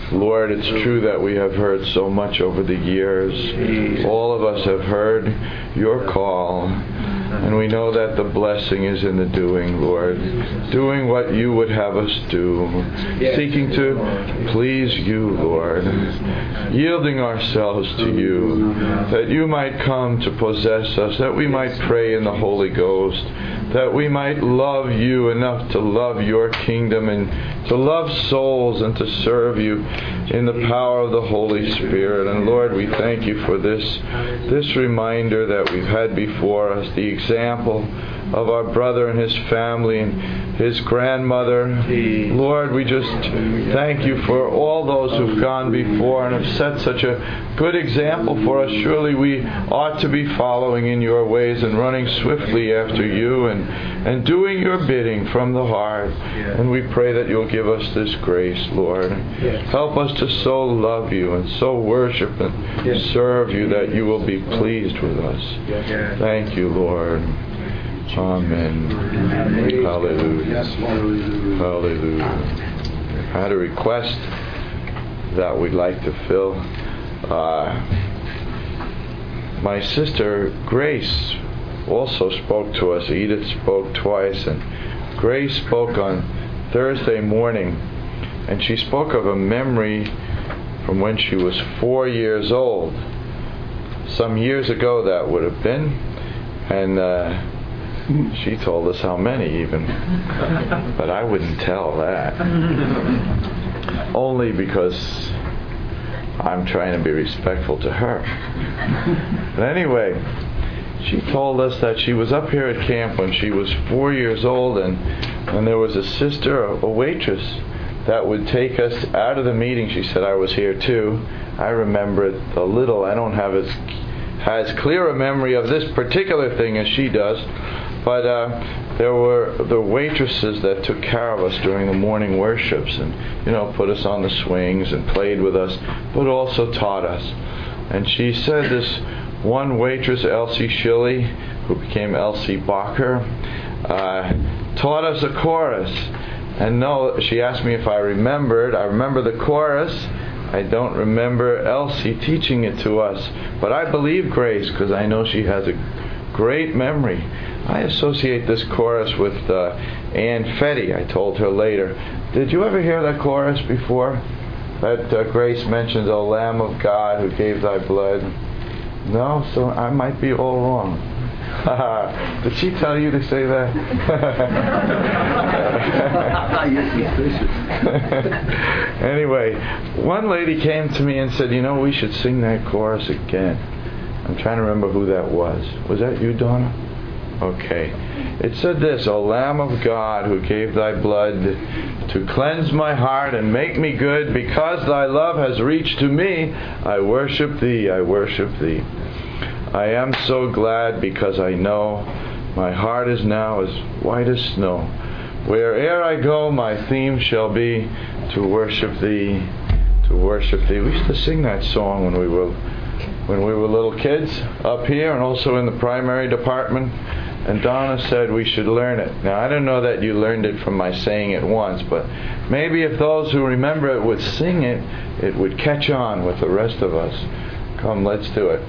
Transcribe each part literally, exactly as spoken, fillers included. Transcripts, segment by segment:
Lord, it's true that we have heard so much over the years. All of us have heard your call. And we know that the blessing is in the doing, Lord. Doing what you would have us do. Seeking to please you, Lord. Yielding ourselves to you. That you might come to possess us. That we might pray in the Holy Ghost. That we might love you enough to love your kingdom and to love souls and to serve you in the power of the Holy Spirit. And Lord, we thank you for this, this reminder that we've had before us, the example of our brother and his family and his grandmother. Lord, we just thank you for all those who've gone before and have set such a good example for us. Surely we ought to be following in your ways and running swiftly after you and, and doing your bidding from the heart. And we pray that you'll give us this grace, Lord. Help us to so love you and so worship and serve you that you will be pleased with us. Thank you, Lord. Amen. Hallelujah. Hallelujah. I had a request that we'd like to fill. Uh, my sister Grace also spoke to us. Edith spoke twice, and Grace spoke on Thursday morning, and she spoke of a memory from when she was four years old. Some years ago that would have been, and uh, she told us how many even, but I wouldn't tell that. Only because I'm trying to be respectful to her. But anyway, she told us that she was up here at camp when she was four years old, and, and there was a sister, a waitress, that would take us out of the meeting. She said, I was here too. I remember it a little. I don't have as, as clear a memory of this particular thing as she does. But uh, there were the waitresses that took care of us during the morning worships and, you know, put us on the swings and played with us, but also taught us. And she said this one waitress, Elsie Shilley, who became Elsie Bacher, uh, taught us a chorus. And no, she asked me if I remembered. I remember the chorus. I don't remember Elsie teaching it to us. But I believe Grace, because I know she has a great memory. I associate this chorus with uh, Ann Fetty. I told her later. Did you ever hear that chorus before? That uh, Grace mentions, O Lamb of God who gave thy blood. No? So I might be all wrong. Did she tell you to say that? Anyway, one lady came to me and said, you know, we should sing that chorus again. I'm trying to remember who that was. Was that you, Donna? Okay. It said this, O Lamb of God who gave thy blood to cleanse my heart and make me good, because thy love has reached to me, I worship thee, I worship thee. I am so glad because I know my heart is now as white as snow. Where'er I go, my theme shall be to worship thee, to worship thee. We used to sing that song when we were when we were little kids up here and also in the primary department. And Donna said we should learn it. Now, I don't know that you learned it from my saying it once, but maybe if those who remember it would sing it, it would catch on with the rest of us. Come, let's do it.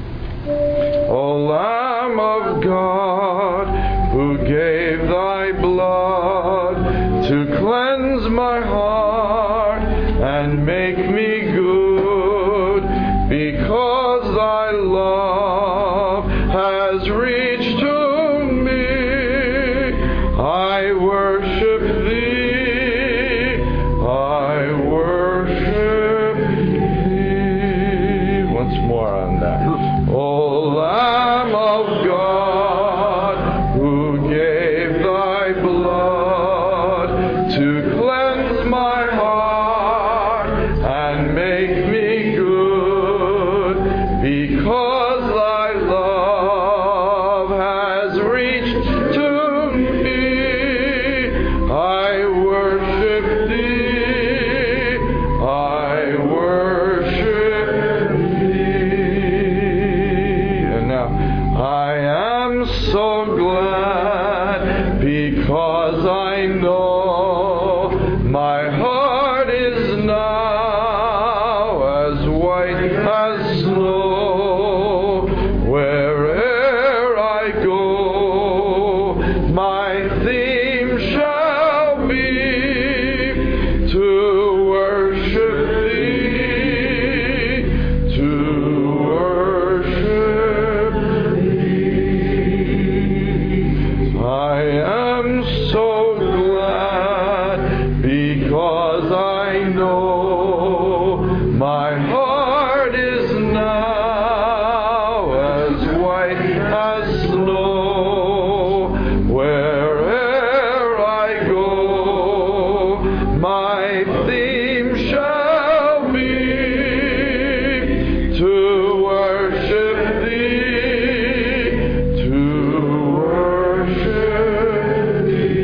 O Lamb of God, who gave thy blood to cleanse my heart and make me good, because thy love has reached to I worship thee, I worship thee. Once more on that. O Lamb of God, who gave thy blood to cleanse my heart and make me good, My heart is now as white as snow. Where'er I go, my theme shall be to worship Thee, to worship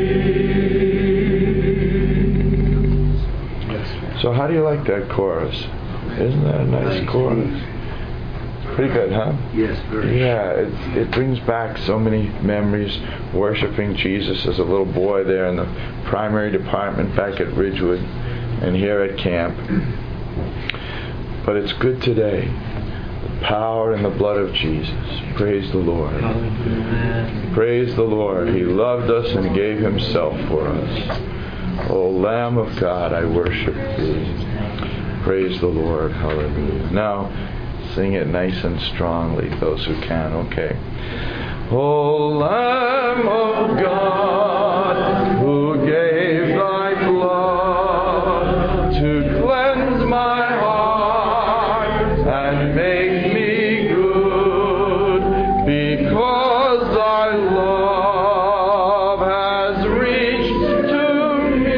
Thee. So how do you like that chorus? Isn't that a nice chorus? Pretty good, huh? Yes, very. Yeah, it, it brings back so many memories worshiping Jesus as a little boy there in the primary department back at Ridgewood and here at camp. But it's good today. The power and the blood of Jesus. Praise the Lord. Amen. Praise the Lord. He loved us and gave Himself for us. O Lamb of God, I worship Thee. Praise the Lord. Hallelujah. Now, sing it nice and strongly, those who can. Okay. O Lamb of God, who gave Thy blood to cleanse my heart and make me good, because Thy love has reached to me,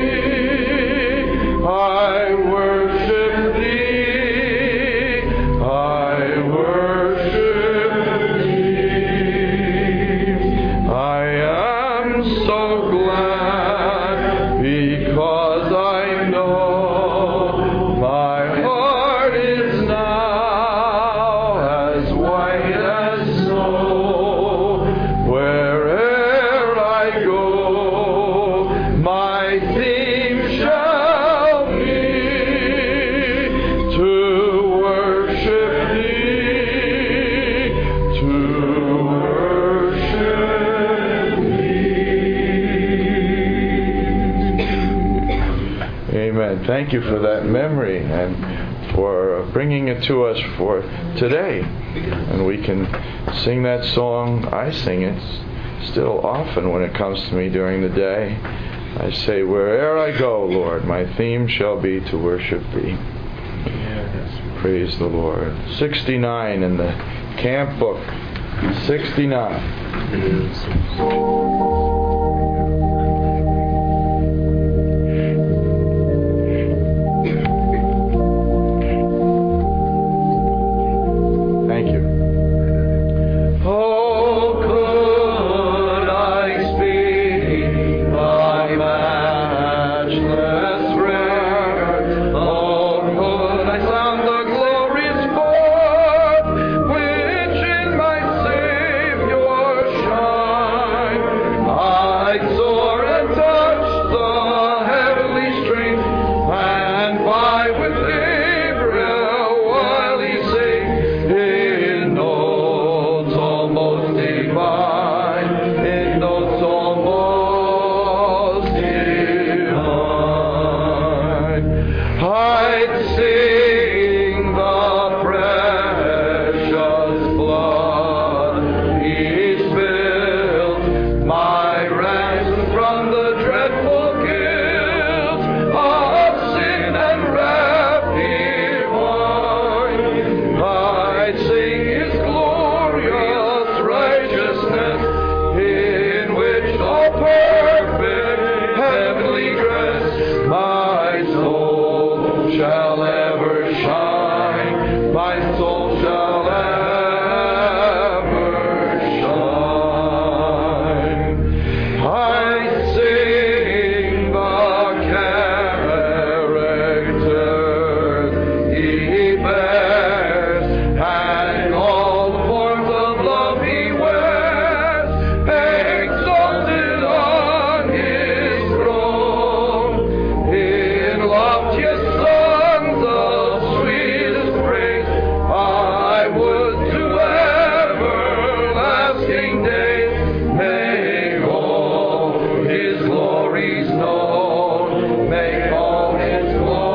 I worship Thee, I worship Thee. I am so glad because I know my heart is now as white as snow. Where'er I go, my theme shall be to worship Thee, to worship Thee. Amen. Thank you for that memory and for bringing it to us for today. And we can sing that song. I sing it still often when it comes to me during the day. I say, where'er I go, Lord, my theme shall be to worship Thee. Praise the Lord. sixty-nine in the camp book. sixty-nine. Thank you. Oh, could I speak Thy matchless prayer? Oh, could I sound the glorious chord which in my Savior shine? I'd soar and touch the heavenly strings and vie with Gabriel while he sings in notes almost divine, in notes almost divine. I'd sing the precious blood He spilled, my ransom from the dreadful guilt of sin and wrath divine. I'd sing His glorious righteousness, in which all perfect heavenly grace my soul shall ever shine, my soul shall ever shine. I sing the characters He bears, and all the forms of love He wears, exalted on His throne, in loftiest songs of sweetest praise, I would to everlasting days make all His glories known, make all His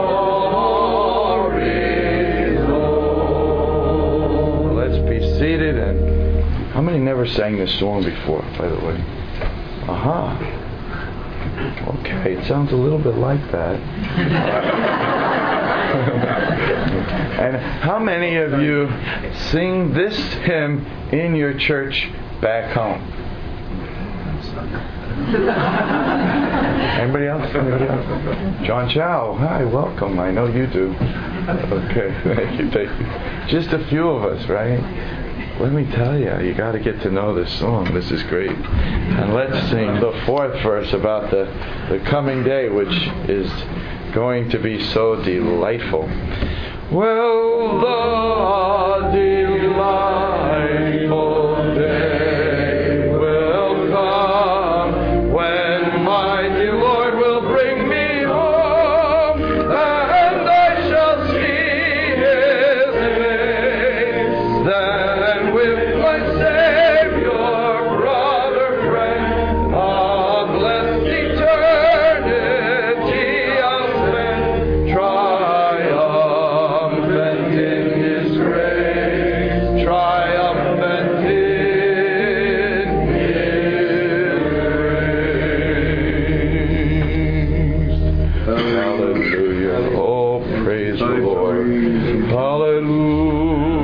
glories known. Let's be seated. And how many never sang this song before, by the way? Aha. Okay, it sounds a little bit like that. And how many of you sing this hymn in your church back home? Anybody else? Anybody else? John Chow, hi, welcome. I know you do. Okay, thank you, thank you. Just a few of us, right? Let me tell you, you got to get to know this song. This is great. And let's sing the fourth verse about the, the coming day, which is going to be so delightful. Well, the delightful day will come when my dear Lord will bring me home, and I shall see His face. Then with my Savior, brother, friend, a blessed eternity I'll spend, triumphant in His grace, triumphant in His grace. Hallelujah. Oh, praise the Lord. Hallelujah.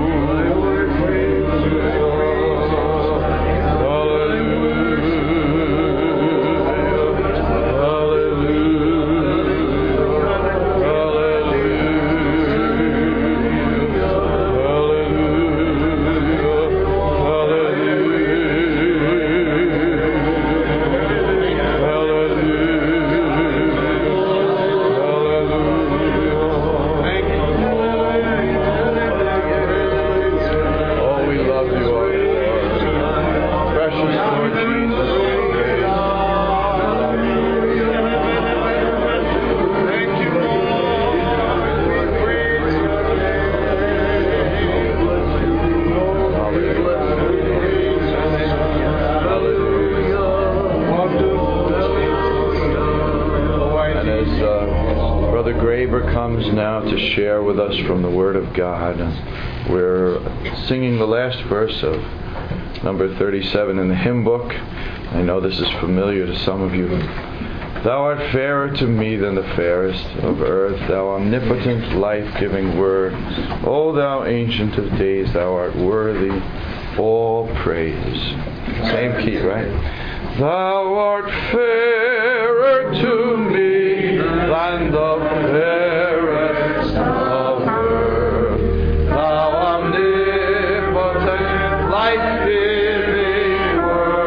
Now to share with us from the Word of God. We're singing the last verse of number thirty-seven in the hymn book. I know this is familiar to some of you. Thou art fairer to me than the fairest of earth, thou omnipotent, life-giving Word. O thou ancient of days, thou art worthy all praise. Same key, right? Thou art fairer to me than the fairest of earth, thou omnipotent, life-giving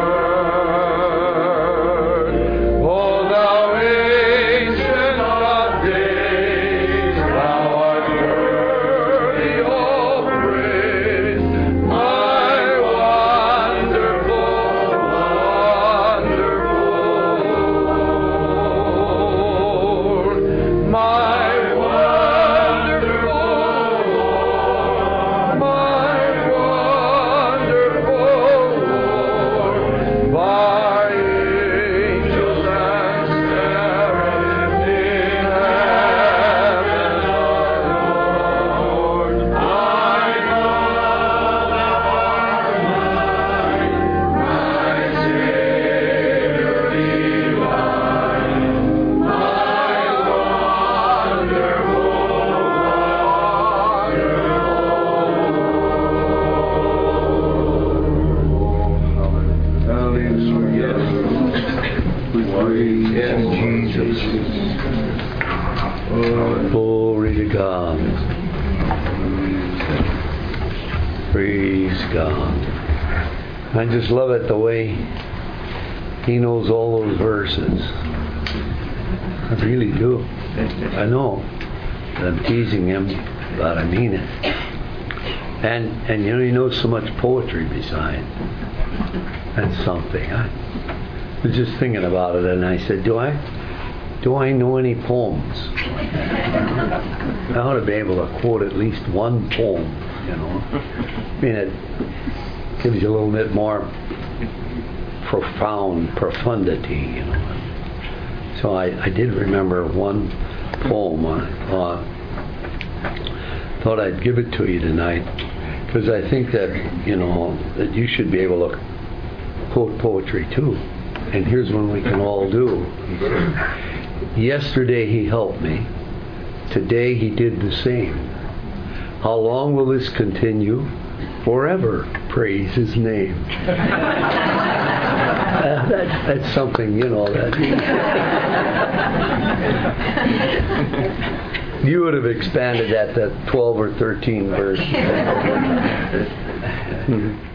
Word. O thou ancient of days, thou art worthy all praise. My wonderful, wonderful, my Glory to God. Praise God. I just love it the way He knows all those verses. I really do. I know that I'm teasing Him, but I mean it. And and you know, He knows so much poetry beside. That's something. I was just thinking about it, and I said, do I do I know any poems? I ought to be able to quote at least one poem, you know. I mean, it gives you a little bit more profound profundity, you know. So I, I did remember one poem. I thought, thought I'd give it to you tonight, because I think that, you know, that you should be able to quote poetry too. And here's one we can all do. He said, yesterday he helped me. Today he did the same. How long will this continue? Forever. Praise His name. uh, that, that's something, you know. That you would have expanded that to twelve or thirteen verses.